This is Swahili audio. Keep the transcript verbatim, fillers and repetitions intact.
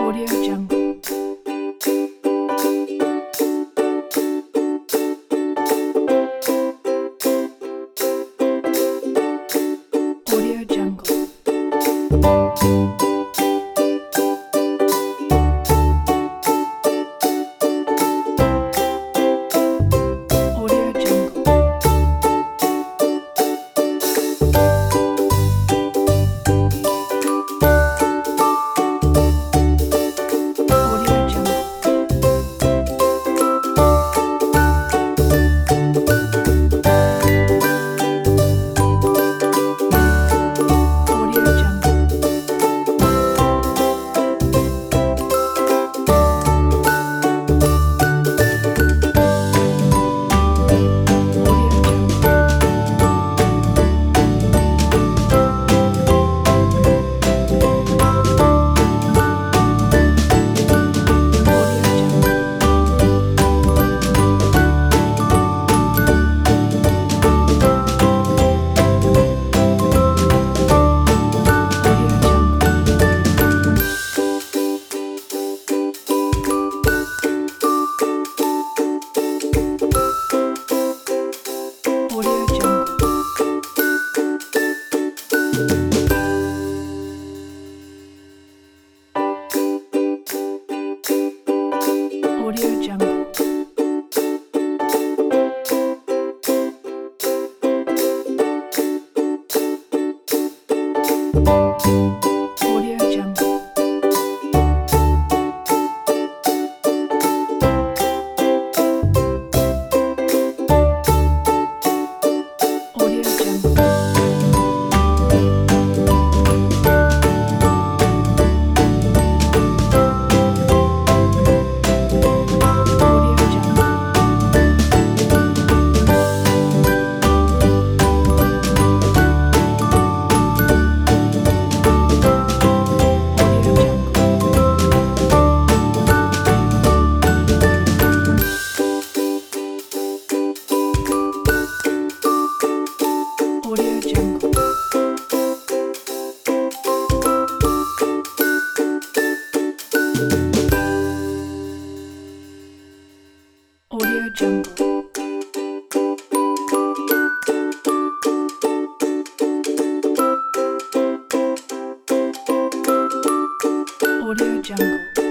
Audio Jungle. Audio Jungle. Audio Jungle. Audio Jungle. Audio Jungle. Audio Jungle. Audio Jungle. Audio Jungle. Audio Jungle. Audio Jungle. Audio Jungle. Audio Jungle. Audio Jungle. Audio Jungle. Audio Jungle. Audio Jungle. Audio Jungle.